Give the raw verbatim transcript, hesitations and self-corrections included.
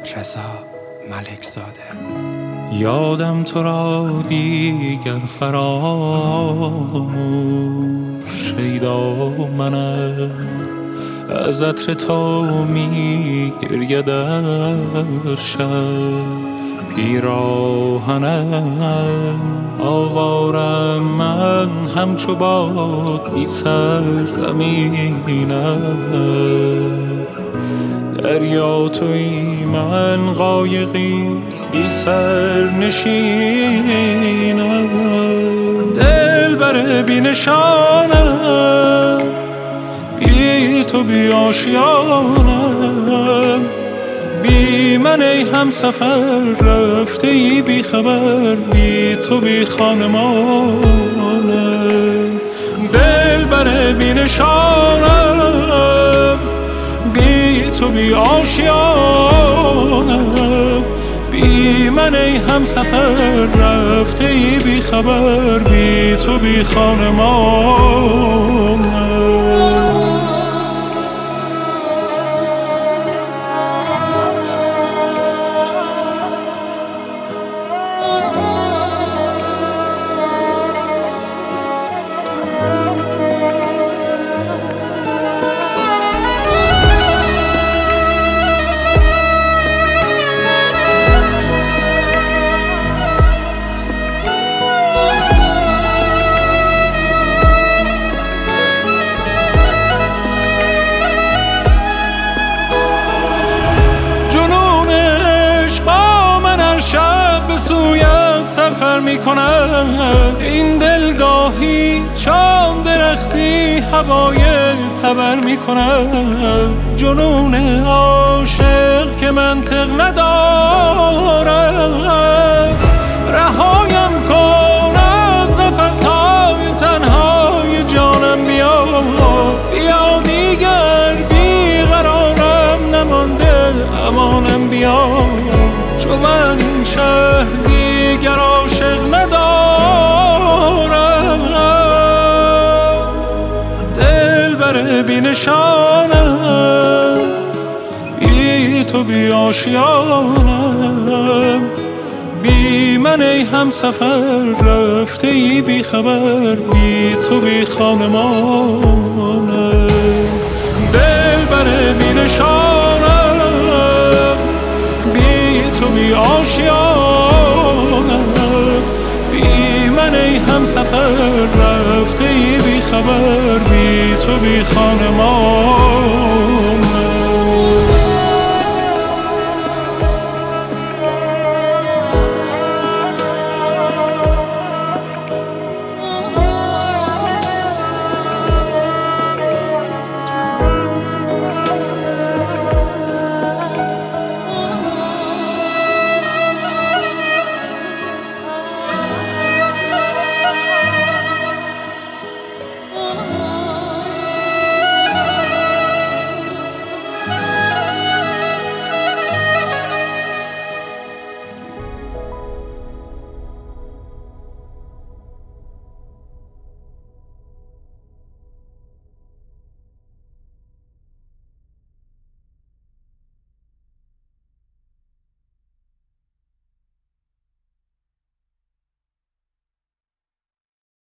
رضا ملکزاده. یادم تو را دیگر فراموش شیدا منم، از عطر تو می گریه در شب پیراهنم. آوارم من همچو باد بی سرزمینم، دریا تویی من قایقی بی سر نشینم. دلبر بی نشانم، بی تو بی آشیانم، بی من ای همسفر رفته ای بی خبر، بی تو بی خانمانم. دلبر بی نشانم، بی تو بی آشیانم، بی من ای همسفر رفته ای بی خبر، بی تو بی خانمانم. سویت سفر میکنم، این دلگاهی چون درختی هوای تبر میکنم. جنون عاشق که منطق ندارم، رهایم کن از نفسهای تنهای جانم. بیا بیا دیگر بیقرارم نمانده امانم. بیا چون من این شهر دیگر عاشق ندارم. دلبر بی نشانم، بی تو بی آشیانم، بی من ای همسفر رفته ای بی خبر، بی تو بی خانمانم. دلبر بی نشانم، بی تو بی آشیانم، بی من ای همسفر رفته ای بی خبر، بی تو بی خانمان.